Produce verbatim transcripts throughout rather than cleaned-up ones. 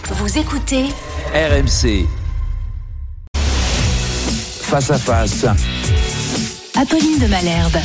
Vous écoutez R M C. Face à face. Apolline de Malherbe.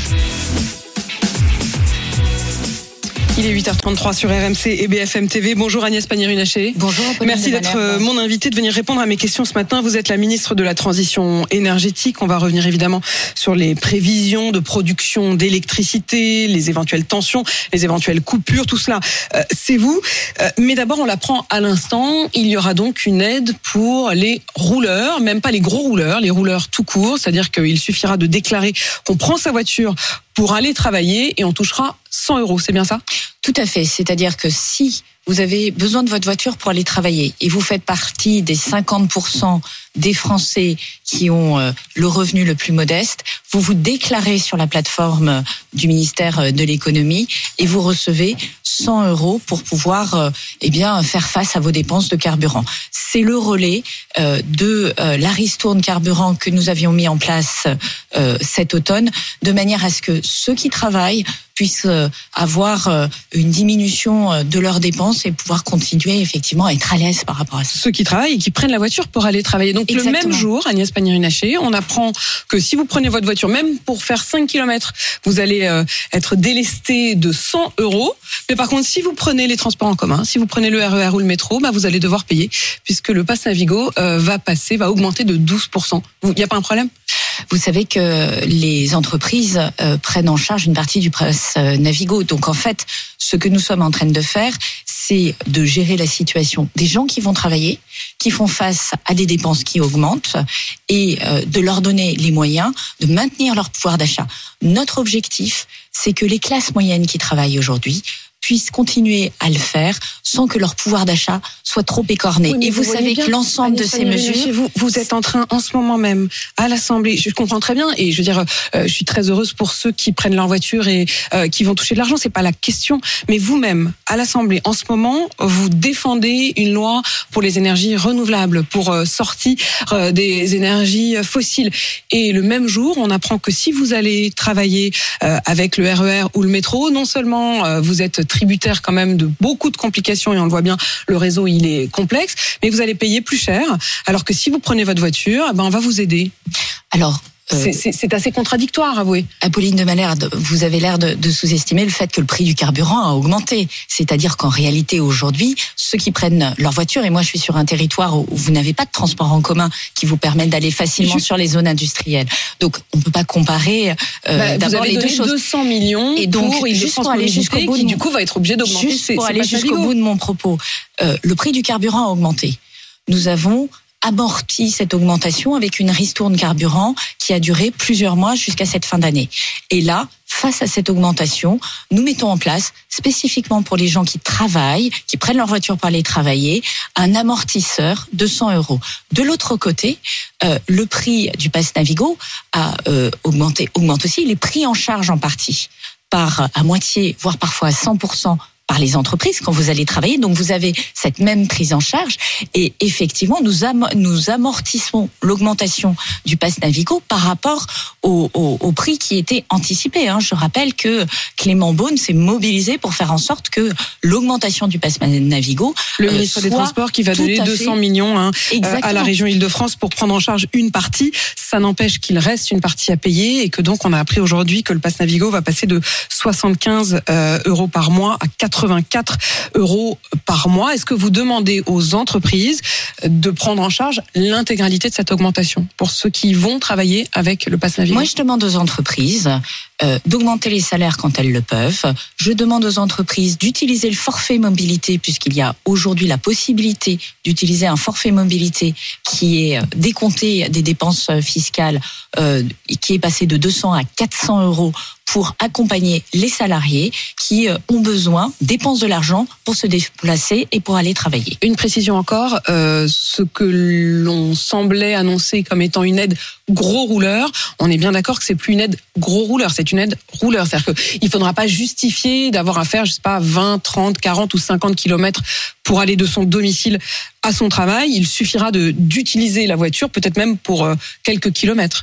Il est huit heures trente-trois sur R M C et B F M T V. Bonjour Agnès Pannier-Runacher. Bonjour Apolline. Merci d'être Malherbe. mon invitée, de venir répondre à mes questions ce matin. Vous êtes la ministre de la Transition énergétique. On va revenir évidemment sur les prévisions de production d'électricité, les éventuelles tensions, les éventuelles coupures, tout cela, euh, c'est vous. Euh, mais d'abord, on l'apprend à l'instant, il y aura donc une aide pour les rouleurs, même pas les gros rouleurs, les rouleurs tout court, c'est-à-dire qu'il suffira de déclarer qu'on prend sa voiture pour aller travailler et on touchera cent euros, c'est bien ça ? Tout à fait, c'est-à-dire que si vous avez besoin de votre voiture pour aller travailler et vous faites partie des cinquante pour cent des Français qui ont euh, le revenu le plus modeste, vous vous déclarez sur la plateforme du ministère de l'économie et vous recevez cent euros pour pouvoir euh, eh bien faire face à vos dépenses de carburant. C'est le relais euh, de euh, la ristourne carburant que nous avions mis en place euh, cet automne, de manière à ce que ceux qui travaillent puissent avoir une diminution de leurs dépenses et pouvoir continuer effectivement à être à l'aise par rapport à ça. Ceux qui travaillent et qui prennent la voiture pour aller travailler. Donc exactement. Le même jour, Agnès Pannier-Runacher, on apprend que si vous prenez votre voiture, même pour faire cinq kilomètres, vous allez euh, être délesté de cent euros. Mais par contre, si vous prenez les transports en commun, si vous prenez le R E R ou le métro, bah, vous allez devoir payer puisque le pass Navigo euh, va passer, va augmenter de douze pour cent. Il n'y a pas un problème ? Vous savez que les entreprises euh, prennent en charge une partie du pass euh, Navigo. Donc en fait, ce que nous sommes en train de faire, c'est de gérer la situation des gens qui vont travailler, qui font face à des dépenses qui augmentent et euh, de leur donner les moyens de maintenir leur pouvoir d'achat. Notre objectif, c'est que les classes moyennes qui travaillent aujourd'hui puissent continuer à le faire sans que leur pouvoir d'achat soit trop écorné. Oui, et vous, vous savez bien, que l'ensemble de ces mesures... Vous, vous êtes en train, en ce moment même, à l'Assemblée, je comprends très bien, et je veux dire, euh, je suis très heureuse pour ceux qui prennent leur voiture et euh, qui vont toucher de l'argent, c'est pas la question. Mais vous-même, à l'Assemblée, en ce moment, vous défendez une loi pour les énergies renouvelables, pour euh, sortir euh, des énergies fossiles. Et le même jour, on apprend que si vous allez travailler euh, avec le R E R ou le métro, non seulement euh, vous êtes tributaire quand même de beaucoup de complications, et on le voit bien, le réseau il est complexe, mais vous allez payer plus cher, alors que si vous prenez votre voiture, eh ben on va vous aider. Alors, euh, c'est, c'est, c'est assez contradictoire, avouez. Apolline de Malherbe, vous avez l'air de, de sous-estimer le fait que le prix du carburant a augmenté. C'est-à-dire qu'en réalité, aujourd'hui, ceux qui prennent leur voiture, et moi je suis sur un territoire où vous n'avez pas de transport en commun qui vous permettent d'aller facilement Juste... sur les zones industrielles. Donc on ne peut pas comparer euh, bah, d'abord vous avez les donné deux choses. deux cents millions et donc, pour juste pour aller jusqu'au bout, qui du coup va être obligé d'augmenter. Juste c'est, pour c'est aller jusqu'au bout de mon propos, euh, le prix du carburant a augmenté. Nous avons amorti cette augmentation avec une ristourne carburant qui a duré plusieurs mois jusqu'à cette fin d'année. Et là, face à cette augmentation, nous mettons en place, spécifiquement pour les gens qui travaillent, qui prennent leur voiture pour aller travailler, un amortisseur de cent euros. De l'autre côté, euh, le prix du pass Navigo a euh, augmenté, augmente aussi. Il est pris en charge en partie par à moitié, voire parfois à cent pour cent par les entreprises quand vous allez travailler. Donc vous avez cette même prise en charge et effectivement nous, am- nous amortissons l'augmentation du pass Navigo par rapport au, au, au prix qui était anticipé. Hein. Je rappelle que Clément Beaune s'est mobilisé pour faire en sorte que l'augmentation du pass Navigo... Le euh, ministre des Transports qui va donner deux cents millions hein, euh, à la région Île-de-France pour prendre en charge une partie. Ça n'empêche qu'il reste une partie à payer et que donc on a appris aujourd'hui que le pass Navigo va passer de soixante-quinze euh, euros par mois à quatre-vingt-quatre euros par mois. Est-ce que vous demandez aux entreprises de prendre en charge l'intégralité de cette augmentation pour ceux qui vont travailler avec le pass Navigo ? Moi, je demande aux entreprises euh, d'augmenter les salaires quand elles le peuvent. Je demande aux entreprises d'utiliser le forfait mobilité puisqu'il y a aujourd'hui la possibilité d'utiliser un forfait mobilité qui est décompté des dépenses fiscales euh, qui est passé de deux cents à quatre cents euros pour accompagner les salariés qui ont besoin, dépensent de l'argent pour se déplacer et pour aller travailler. Une précision encore, euh, ce que l'on semblait annoncer comme étant une aide gros rouleur, on est bien d'accord que c'est plus une aide gros rouleur, c'est une aide rouleur. C'est-à-dire qu'il ne faudra pas justifier d'avoir à faire, je sais pas, vingt, trente, quarante ou cinquante kilomètres pour aller de son domicile à son travail. Il suffira de, d'utiliser la voiture, peut-être même pour euh, quelques kilomètres.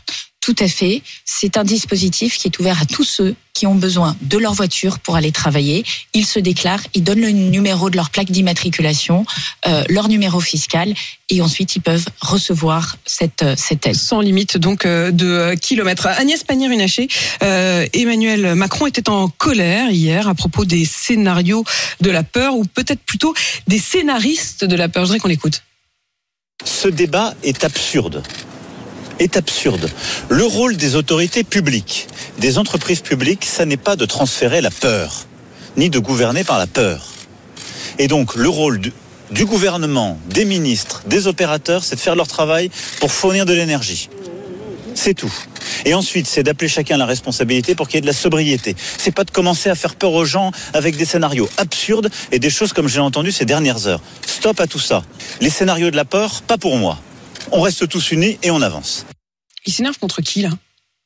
Tout à fait. C'est un dispositif qui est ouvert à tous ceux qui ont besoin de leur voiture pour aller travailler. Ils se déclarent, ils donnent le numéro de leur plaque d'immatriculation, euh, leur numéro fiscal, et ensuite ils peuvent recevoir cette, cette aide. Sans limite donc de kilomètres. Agnès Pannier-Runacher, euh, Emmanuel Macron était en colère hier à propos des scénarios de la peur, ou peut-être plutôt des scénaristes de la peur. Je voudrais qu'on l'écoute. Ce débat est absurde. est absurde. Le rôle des autorités publiques, des entreprises publiques, ça n'est pas de transférer la peur, ni de gouverner par la peur. Et donc, le rôle du, du gouvernement, des ministres, des opérateurs, c'est de faire leur travail pour fournir de l'énergie. C'est tout. Et ensuite, c'est d'appeler chacun la responsabilité pour qu'il y ait de la sobriété. C'est pas de commencer à faire peur aux gens avec des scénarios absurdes et des choses comme j'ai entendu ces dernières heures. Stop à tout ça. Les scénarios de la peur, pas pour moi. On reste tous unis et on avance. Il s'énerve contre qui, là ?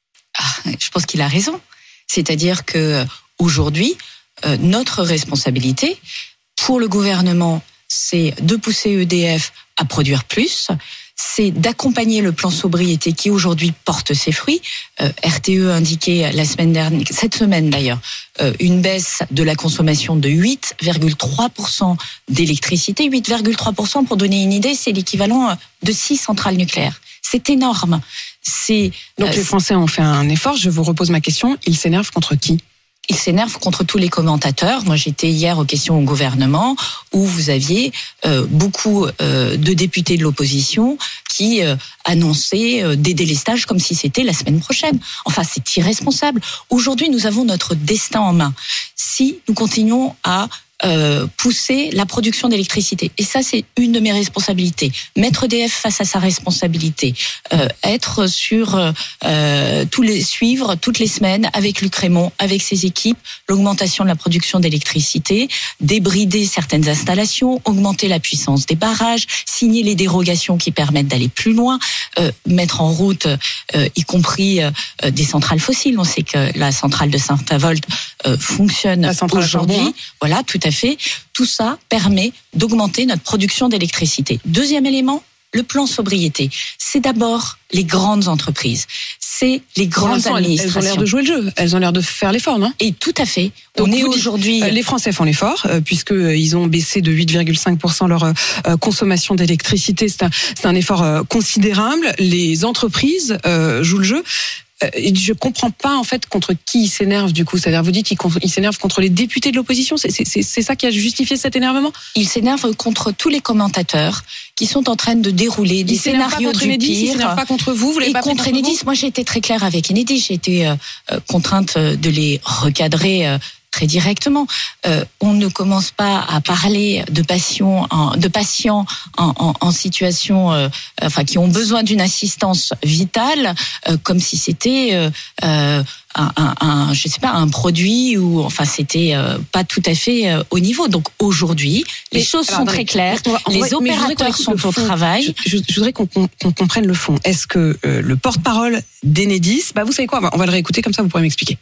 Ah, je pense qu'il a raison. C'est-à-dire que aujourd'hui, euh, notre responsabilité pour le gouvernement, c'est de pousser E D F à produire plus, c'est d'accompagner le plan sobriété qui aujourd'hui porte ses fruits. Euh, R T E indiquait la semaine dernière, cette semaine d'ailleurs, euh, une baisse de la consommation de huit virgule trois pour cent d'électricité. huit virgule trois pour cent, pour donner une idée, c'est l'équivalent de six centrales nucléaires. C'est énorme. C'est, Donc euh, les Français ont fait un effort. Je vous repose ma question. Ils s'énervent contre qui ? Il s'énerve contre tous les commentateurs. Moi, j'étais hier aux questions au gouvernement où vous aviez euh, beaucoup euh, de députés de l'opposition qui euh, annonçaient euh, des délestages comme si c'était la semaine prochaine. Enfin, c'est irresponsable. Aujourd'hui, nous avons notre destin en main. Si nous continuons à Euh, pousser la production d'électricité. Et ça, c'est une de mes responsabilités. Mettre E D F face à sa responsabilité. Euh, être sur euh, tous les suivre toutes les semaines avec Luc Rémont, avec ses équipes, l'augmentation de la production d'électricité, débrider certaines installations, augmenter la puissance des barrages, signer les dérogations qui permettent d'aller plus loin, euh, mettre en route, euh, y compris euh, des centrales fossiles. On sait que la centrale de Saint-Avold euh, fonctionne aujourd'hui. Charbon, hein. Voilà, tout à fait. Tout ça permet d'augmenter notre production d'électricité. Deuxième élément, le plan sobriété. C'est d'abord les grandes entreprises. C'est les grandes administrations. Elles ont l'air de jouer le jeu. Elles ont l'air de faire l'effort, non ? Et tout à fait. Donc on est dites, aujourd'hui. Euh, les Français font l'effort euh, puisque euh, ils ont baissé de huit virgule cinq pour cent leur euh, consommation d'électricité. C'est un, c'est un effort euh, considérable. Les entreprises euh, jouent le jeu. Et je comprends pas en fait contre qui il s'énerve du coup. C'est-à-dire vous dites qu'il s'énerve contre les députés de l'opposition. C'est, c'est, c'est ça qui a justifié cet énervement ? Il s'énerve contre tous les commentateurs qui sont en train de dérouler des scénarios du Enedis, pire. Il s'énerve pas contre vous. Vous l'avez et pas contre fait Enedis. Moi, j'ai été très claire avec Enedis. J'ai été euh, contrainte de les recadrer. Euh, très directement. Euh, on ne commence pas à parler de patients en, de patients en, en, en situation, euh, enfin qui ont besoin d'une assistance vitale, euh, comme si c'était euh, euh, un, un, un, je sais pas, un produit ou enfin c'était euh, pas tout à fait euh, au niveau. Donc aujourd'hui, les mais, choses alors, sont très claires. On va, on va, les opérateurs sont au travail. Je, je, je voudrais qu'on, qu'on, qu'on comprenne le fond. Est-ce que euh, le porte-parole d'Enedis, bah vous savez quoi, on va le réécouter comme ça, vous pourrez m'expliquer.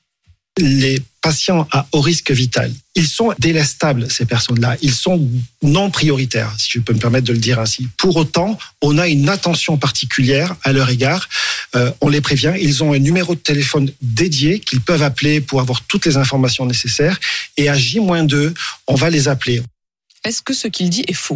Les patients à haut risque vital, ils sont délestables, ces personnes-là. Ils sont non prioritaires, si je peux me permettre de le dire ainsi. Pour autant, on a une attention particulière à leur égard. Euh, on les prévient. Ils ont un numéro de téléphone dédié qu'ils peuvent appeler pour avoir toutes les informations nécessaires. Et à J moins deux, on va les appeler. Est-ce que ce qu'il dit est faux ?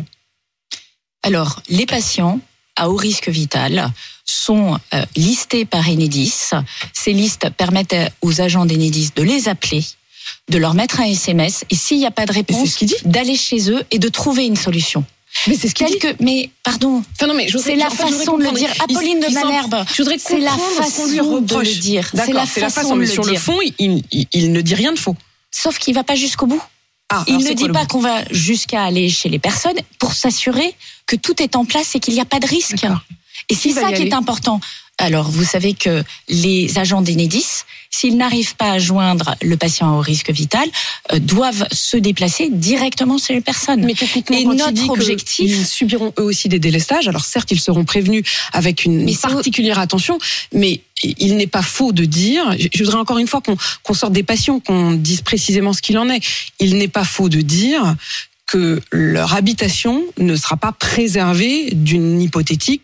Alors, les patients à haut risque vital sont euh, listés par Enedis. Ces listes permettent aux agents d'Enedis de les appeler, de leur mettre un S M S et s'il n'y a pas de réponse, d'aller chez eux et de trouver une solution. Mais c'est ce qu'il Quelque, dit. Mais pardon, enfin non, mais je c'est la en fait, façon de le dire. Apolline de Malherbe, c'est la façon de le dire. C'est la, c'est la façon de le dire. Sur le fond, il, il, il ne dit rien de faux. Sauf qu'il ne va pas jusqu'au bout. Ah, il ne dit pas qu'on va jusqu'à aller chez les personnes pour s'assurer que tout est en place et qu'il n'y a pas de risque. D'accord. Et c'est ça qui est important. Alors, vous savez que les agents d'Enedis, s'ils n'arrivent pas à joindre le patient au risque vital, euh, doivent se déplacer directement chez les personines. Mais techniquement, et notre dit objectif, ils subiront eux aussi des délestages. Alors certes, ils seront prévenus avec une mais particulière c'est... attention, mais il n'est pas faux de dire. Je voudrais encore une fois qu'on, qu'on sorte des passions, qu'on dise précisément ce qu'il en est. Il n'est pas faux de dire que leur habitation ne sera pas préservée d'une hypothétique ou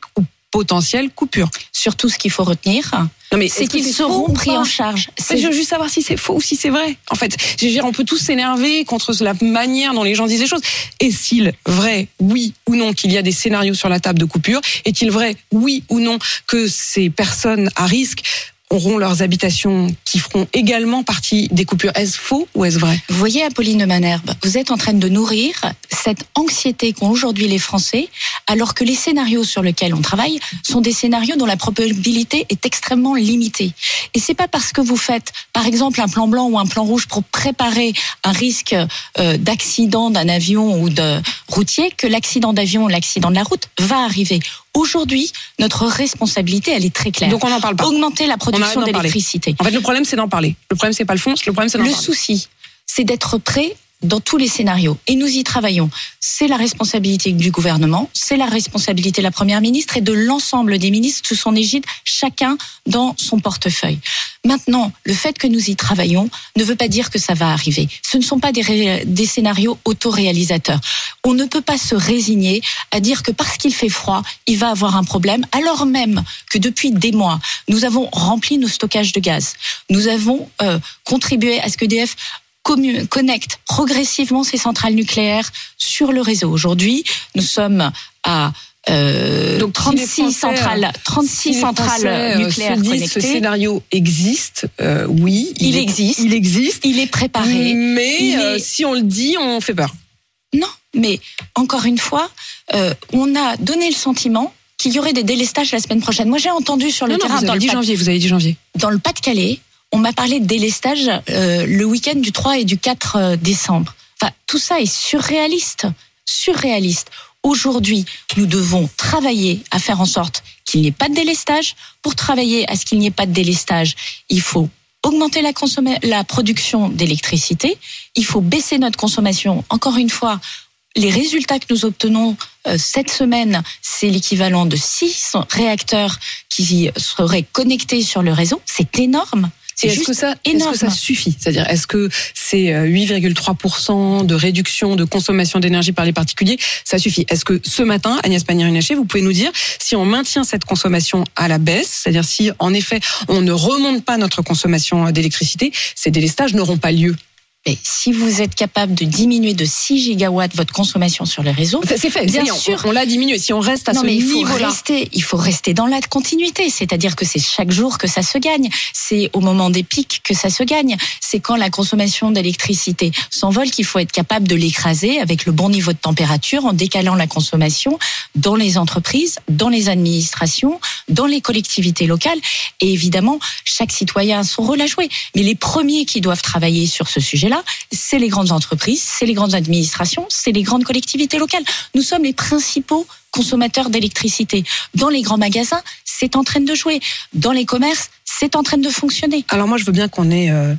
potentielle coupure. Surtout, ce qu'il faut retenir, non mais c'est qu'ils que seront pris en charge. C'est... Je veux juste savoir si c'est faux ou si c'est vrai. En fait, je veux dire, on peut tous s'énerver contre la manière dont les gens disent les choses. Est-il vrai, oui ou non, qu'il y a des scénarios sur la table de coupure? Est-il vrai, oui ou non, que ces personnes à risque auront leurs habitations qui feront également partie des coupures? Est-ce faux ou est-ce vrai? Vous voyez, Apolline de Malherbe, vous êtes en train de nourrir cette anxiété qu'ont aujourd'hui les Français, alors que les scénarios sur lesquels on travaille sont des scénarios dont la probabilité est extrêmement limitée. Et c'est pas parce que vous faites, par exemple, un plan blanc ou un plan rouge pour préparer un risque euh, d'accident d'un avion ou de routier que l'accident d'avion ou l'accident de la route va arriver. Aujourd'hui, notre responsabilité, elle est très claire. Donc on n'en parle pas. Augmenter la production d'électricité. En fait, le problème, c'est d'en parler. Le problème, c'est pas le fond. Le problème, c'est d'en le parler. Le souci, c'est d'être prêt dans tous les scénarios. Et nous y travaillons. C'est la responsabilité du gouvernement, c'est la responsabilité de la Première ministre et de l'ensemble des ministres sous son égide, chacun dans son portefeuille. Maintenant, le fait que nous y travaillons ne veut pas dire que ça va arriver. Ce ne sont pas des, ré... des scénarios autoréalisateurs. On ne peut pas se résigner à dire que parce qu'il fait froid, il va avoir un problème, alors même que depuis des mois, nous avons rempli nos stockages de gaz. Nous avons euh, contribué à ce que E D F connecte progressivement ses centrales nucléaires sur le réseau. Aujourd'hui, nous sommes à euh, donc trente-six si Français, centrales, trente-six si centrales Français, nucléaires se disent, connectées. Ce scénario existe, euh, oui, il, il est, existe, il existe, il est préparé. Mais il euh, est... si on le dit, on fait peur. Non, mais encore une fois, euh, on a donné le sentiment qu'il y aurait des délestages la semaine prochaine. Moi, j'ai entendu sur le non, terrain non, vous dans avez le dit Pas... janvier. Vous avez dit janvier. Dans le Pas-de-Calais. On m'a parlé de délestage euh, le week-end du trois et du quatre décembre. Enfin, tout ça est surréaliste, surréaliste. Aujourd'hui, nous devons travailler à faire en sorte qu'il n'y ait pas de délestage. Pour travailler à ce qu'il n'y ait pas de délestage, il faut augmenter la, consomm- la production d'électricité. Il faut baisser notre consommation. Encore une fois, les résultats que nous obtenons euh, cette semaine, c'est l'équivalent de six réacteurs qui seraient connectés sur le réseau. C'est énorme. C'est est-ce juste que ça, énorme. Est-ce que ça suffit? C'est-à-dire, est-ce que c'est huit virgule trois pour cent de réduction de consommation d'énergie par les particuliers? Ça suffit. Est-ce que ce matin, Agnès Pannier-Runacher, vous pouvez nous dire si on maintient cette consommation à la baisse, c'est-à-dire si, en effet, on ne remonte pas notre consommation d'électricité, ces délestages n'auront pas lieu? Mais si vous êtes capable de diminuer de six gigawatts votre consommation sur les réseaux, c'est fait. Bien c'est, sûr, on, on l'a diminué. Si on reste à non, ce mais il faut niveau-là, rester, il faut rester dans la continuité. C'est-à-dire que c'est chaque jour que ça se gagne. C'est au moment des pics que ça se gagne. C'est quand la consommation d'électricité s'envole qu'il faut être capable de l'écraser avec le bon niveau de température en décalant la consommation dans les entreprises, dans les administrations, dans les collectivités locales. Et évidemment, chaque citoyen a son rôle à jouer. Mais les premiers qui doivent travailler sur ce sujet-là, c'est les grandes entreprises, c'est les grandes administrations, c'est les grandes collectivités locales. Nous sommes les principaux consommateurs d'électricité. Dans les grands magasins, c'est en train de jouer. Dans les commerces, c'est en train de fonctionner. Alors moi, je veux bien qu'on ait euh,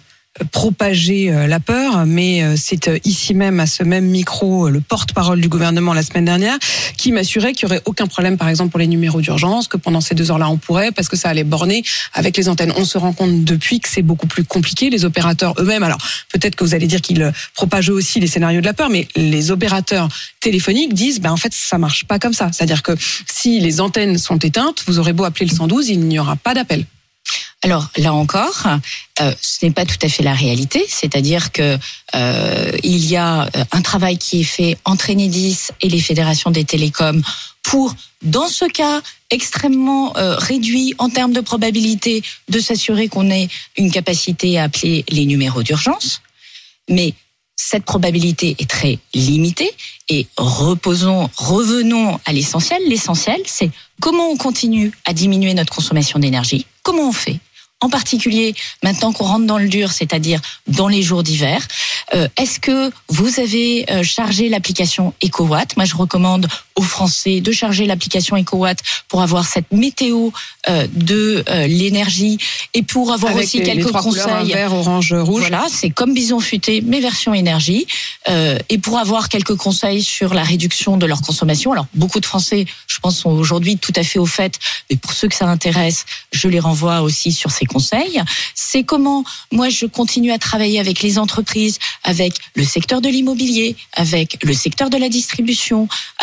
propagé euh, la peur, mais euh, c'est euh, ici même, à ce même micro, euh, le porte-parole du gouvernement la semaine dernière, qui m'assurait qu'il n'y aurait aucun problème, par exemple, pour les numéros d'urgence, que pendant ces deux heures-là, on pourrait, parce que ça allait borner avec les antennes. On se rend compte depuis que c'est beaucoup plus compliqué. Les opérateurs eux-mêmes, alors peut-être que vous allez dire qu'ils propagent aussi les scénarios de la peur, mais les opérateurs téléphoniques disent, ben en fait, ça marche pas comme ça. C'est-à-dire que si les antennes sont éteintes, vous aurez beau appeler le cent douze, il n'y aura pas d'appel. Alors là encore, euh, ce n'est pas tout à fait la réalité, c'est-à-dire que euh, il y a un travail qui est fait entre Enedis et les fédérations des télécoms pour, dans ce cas extrêmement euh, réduit en termes de probabilité, de s'assurer qu'on ait une capacité à appeler les numéros d'urgence. Mais cette probabilité est très limitée et reposons, revenons à l'essentiel. L'essentiel, c'est comment on continue à diminuer notre consommation d'énergie. Comment on fait ? En particulier, maintenant qu'on rentre dans le dur, c'est-à-dire dans les jours d'hiver, euh, est-ce que vous avez euh, chargé l'application EcoWatt ? Moi, je recommande aux Français de charger l'application EcoWatt pour avoir cette météo euh, de euh, l'énergie et pour avoir avec aussi les, quelques les trois conseils. Couleurs, vert, orange, rouge. Voilà, c'est comme Bison Futé, mais version énergie. Euh, et pour avoir quelques conseils sur la réduction de leur consommation. Alors, beaucoup de Français, je pense, sont aujourd'hui tout à fait au fait. Mais pour ceux que ça intéresse, je les renvoie aussi sur ces conseils. C'est comment, moi, je continue à travailler avec les entreprises, avec le secteur de l'immobilier, avec le secteur de la distribution, avec le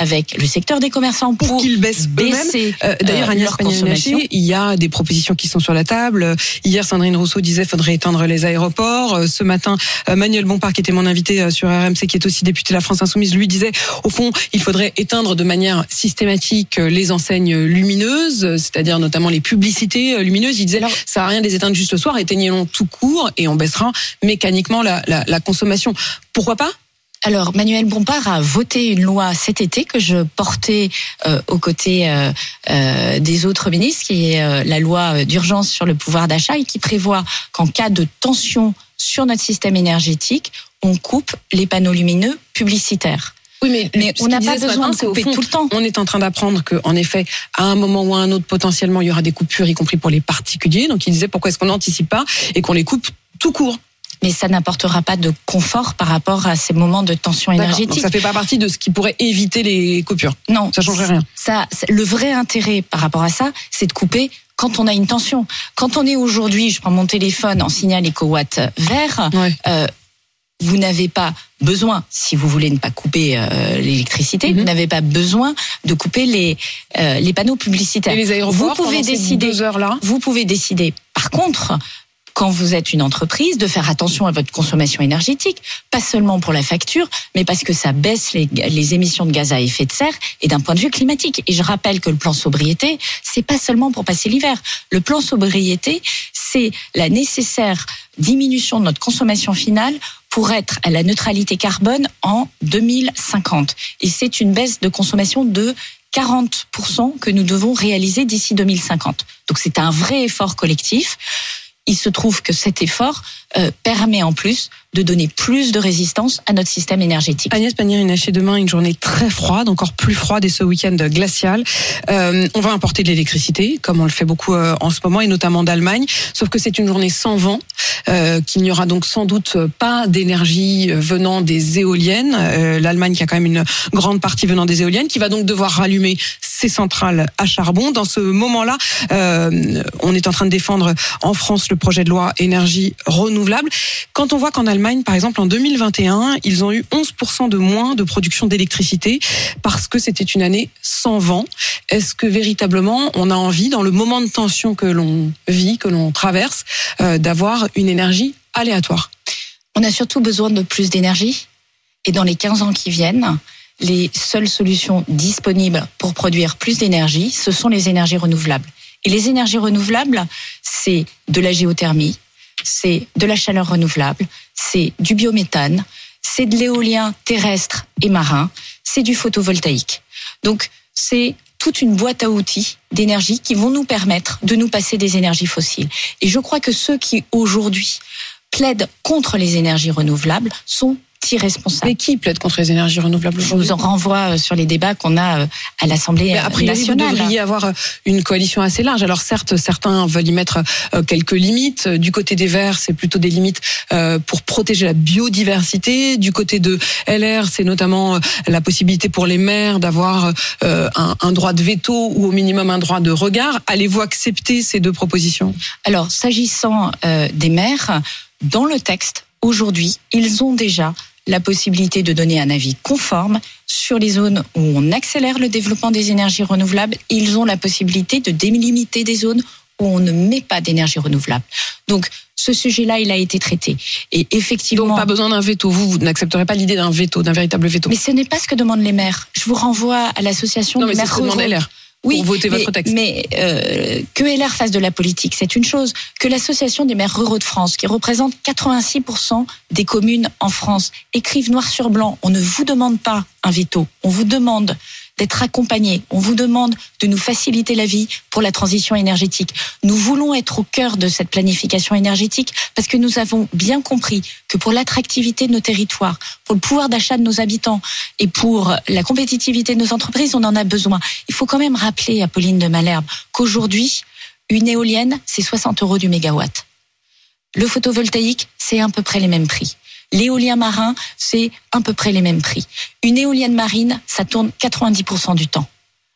le secteur des commerçants pour, pour qu'ils baissent baisser eux-mêmes. Euh, D'ailleurs, euh, Agnès leur Pannier-Runacher, consommation. il y a des propositions qui sont sur la table. Hier, Sandrine Rousseau disait qu'il faudrait éteindre les aéroports. Ce matin, Manuel Bompard, qui était mon invité sur R M C, qui est aussi député de la France Insoumise, lui disait, au fond, il faudrait éteindre de manière systématique les enseignes lumineuses, c'est-à-dire notamment les publicités lumineuses. Il disait, alors, ça sert à rien de les éteindre juste le soir, éteignons tout court et on baissera mécaniquement la, la, la consommation. Pourquoi pas ? Alors, Manuel Bompard a voté une loi cet été que je portais euh, aux côtés euh, euh, des autres ministres, qui est euh, la loi d'urgence sur le pouvoir d'achat et qui prévoit qu'en cas de tension sur notre système énergétique, on coupe les panneaux lumineux publicitaires. Oui, mais, mais on n'a pas besoin de couper fond, tout le temps. On est en train d'apprendre qu'en effet, à un moment ou à un autre, potentiellement, il y aura des coupures, y compris pour les particuliers. Donc, il disait pourquoi est-ce qu'on n'anticipe pas et qu'on les coupe tout court. Mais ça n'apportera pas de confort par rapport à ces moments de tension énergétique. Donc ça fait pas partie de ce qui pourrait éviter les coupures. Non, ça changerait rien. Ça, le vrai intérêt par rapport à ça, c'est de couper quand on a une tension. Quand on est aujourd'hui, je prends mon téléphone en signal éco-watt vert, ouais. euh, vous n'avez pas besoin, si vous voulez ne pas couper euh, l'électricité, mm-hmm. vous n'avez pas besoin de couper les euh, les panneaux publicitaires. Et les aéroports, vous pouvez décider. Deux heures là. Vous pouvez décider. Par contre, quand vous êtes une entreprise, de faire attention à votre consommation énergétique, pas seulement pour la facture, mais parce que ça baisse les, les émissions de gaz à effet de serre et d'un point de vue climatique. Et je rappelle que le plan sobriété, c'est pas seulement pour passer l'hiver. Le plan sobriété, c'est la nécessaire diminution de notre consommation finale pour être à la neutralité carbone en deux mille cinquante. Et c'est une baisse de consommation de quarante pour cent que nous devons réaliser d'ici deux mille cinquante. Donc c'est un vrai effort collectif. Il se trouve que cet effort euh, permet en plus de donner plus de résistance à notre système énergétique. Agnès Pannier-Runacher, demain, une journée très froide, encore plus froide et ce week-end glacial. Euh, on va importer de l'électricité, comme on le fait beaucoup euh, en ce moment, et notamment d'Allemagne. Sauf que c'est une journée sans vent, euh, qu'il n'y aura donc sans doute pas d'énergie venant des éoliennes. Euh, L'Allemagne qui a quand même une grande partie venant des éoliennes, qui va donc devoir rallumer ses centrales à charbon. Dans ce moment-là, euh, on est en train de défendre en France le projet de loi énergie renouvelable. Quand on voit qu'en Allemagne, par exemple, en deux mille vingt et un, ils ont eu onze pour cent de moins de production d'électricité parce que c'était une année sans vent. Est-ce que véritablement, on a envie, dans le moment de tension que l'on vit, que l'on traverse, euh, d'avoir une énergie aléatoire ? On a surtout besoin de plus d'énergie. Et dans les quinze ans qui viennent, les seules solutions disponibles pour produire plus d'énergie, ce sont les énergies renouvelables. Et les énergies renouvelables, c'est de la géothermie, c'est de la chaleur renouvelable, c'est du biométhane, c'est de l'éolien terrestre et marin, c'est du photovoltaïque. Donc, c'est toute une boîte à outils d'énergie qui vont nous permettre de nous passer des énergies fossiles. Et je crois que ceux qui, aujourd'hui, plaident contre les énergies renouvelables sont irresponsable. Mais qui plaide contre les énergies renouvelables aujourd'hui ? Je vous en renvoie sur les débats qu'on a à l'Assemblée Mais après, nationale. Vous devriez avoir une coalition assez large. Alors certes, certains veulent y mettre quelques limites. Du côté des Verts, c'est plutôt des limites pour protéger la biodiversité. Du côté de L R, c'est notamment la possibilité pour les maires d'avoir un, un droit de veto ou au minimum un droit de regard. Allez-vous accepter ces deux propositions ? Alors, s'agissant euh, des maires, dans le texte, aujourd'hui, ils ont déjà la possibilité de donner un avis conforme sur les zones où on accélère le développement des énergies renouvelables. Ils ont la possibilité de délimiter des zones où on ne met pas d'énergie renouvelable. Donc, ce sujet-là, il a été traité. Et effectivement... Donc, pas besoin d'un veto. Vous, vous n'accepterez pas l'idée d'un veto, d'un véritable veto. Mais ce n'est pas ce que demandent les maires. Je vous renvoie à l'association non, des maires ruraux. Non, mais c'est ce que demande L R. Oui, pour voter mais, votre texte. Mais euh, que L R fasse de la politique, c'est une chose. Que l'Association des maires ruraux de France, qui représente quatre-vingt-six pour cent des communes en France, écrive noir sur blanc, on ne vous demande pas un veto, on vous demande d'être accompagnés, on vous demande de nous faciliter la vie pour la transition énergétique. Nous voulons être au cœur de cette planification énergétique parce que nous avons bien compris que pour l'attractivité de nos territoires, pour le pouvoir d'achat de nos habitants et pour la compétitivité de nos entreprises, on en a besoin. Il faut quand même rappeler à Pauline de Malherbe qu'aujourd'hui, une éolienne, c'est soixante euros du mégawatt. Le photovoltaïque, c'est à peu près les mêmes prix. L'éolien marin, c'est à peu près les mêmes prix. Une éolienne marine, ça tourne quatre-vingt-dix pour cent du temps.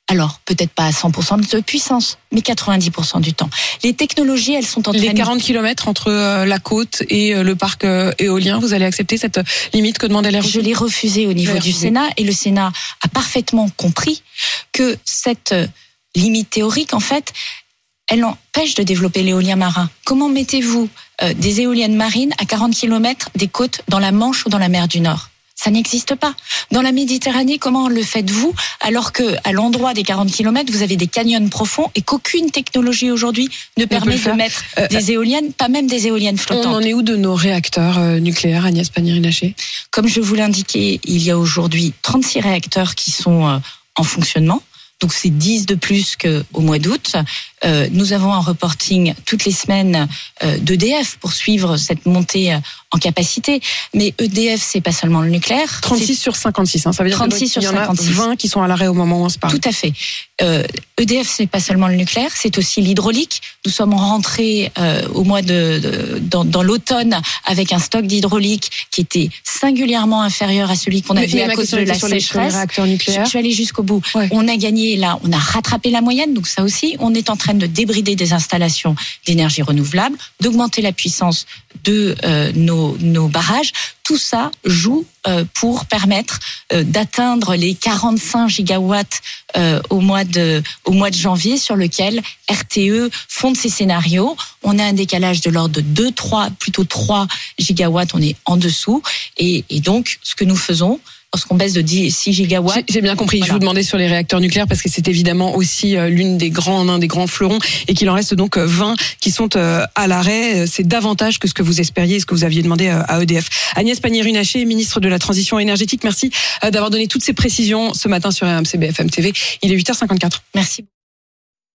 Alors, peut-être pas à cent pour cent de puissance, mais quatre-vingt-dix pour cent du temps. Les technologies, elles sont en train de... Les quarante kilomètres entre euh, la côte et euh, le parc euh, éolien, vous allez accepter cette limite que demandait l'R J? Je l'ai refusé au niveau du Sénat, et le Sénat a parfaitement compris que cette limite théorique, en fait, elle empêche de développer l'éolien marin. Comment mettez-vous euh, des éoliennes marines à quarante kilomètres des côtes dans la Manche ou dans la mer du Nord ? Ça n'existe pas. Dans la Méditerranée, comment le faites-vous alors que à l'endroit des quarante kilomètres, vous avez des canyons profonds et qu'aucune technologie aujourd'hui ne permet de mettre euh, des éoliennes, pas même des éoliennes flottantes. On en est où de nos réacteurs euh, nucléaires, Agnès Pannier-Runacher ? Comme je vous l'indiquais, il y a aujourd'hui trente-six réacteurs qui sont euh, en fonctionnement. Donc c'est dix de plus qu'au mois d'août. Euh, nous avons un reporting toutes les semaines euh, d'E D F pour suivre cette montée euh, en capacité. Mais E D F, c'est pas seulement le nucléaire. trente-six sur cinquante-six, hein. Ça veut dire trente-six sur qu'il y en a cinquante-six. vingt qui sont à l'arrêt au moment où on se parle. Tout à fait. Euh, E D F, c'est pas seulement le nucléaire, c'est aussi l'hydraulique. Nous sommes rentrés euh, au mois de, de dans, dans l'automne avec un stock d'hydraulique qui était singulièrement inférieur à celui qu'on avait à cause de la sécheresse. Je suis allée jusqu'au bout. Ouais. On a gagné là, on a rattrapé la moyenne. Donc ça aussi, on est en train de débrider des installations d'énergie renouvelable, d'augmenter la puissance de euh, nos, nos barrages. Tout ça joue euh, pour permettre euh, d'atteindre les quarante-cinq gigawatts euh, au mois de au mois de janvier, sur lequel R T E fonde ses scénarios. On a un décalage de l'ordre de deux, trois, plutôt trois gigawatts. On est en dessous, et, et donc ce que nous faisons, lorsqu'on baisse de six gigawatts. J'ai bien compris. Voilà. Je vous demandais sur les réacteurs nucléaires parce que c'est évidemment aussi l'une des grands, un des grands fleurons, et qu'il en reste donc vingt qui sont à l'arrêt. C'est davantage que ce que vous espériez et ce que vous aviez demandé à E D F. Agnès Pannier-Runacher, ministre de la Transition énergétique, merci d'avoir donné toutes ces précisions ce matin sur R M C B F M T V. Il est huit heures cinquante-quatre. Merci.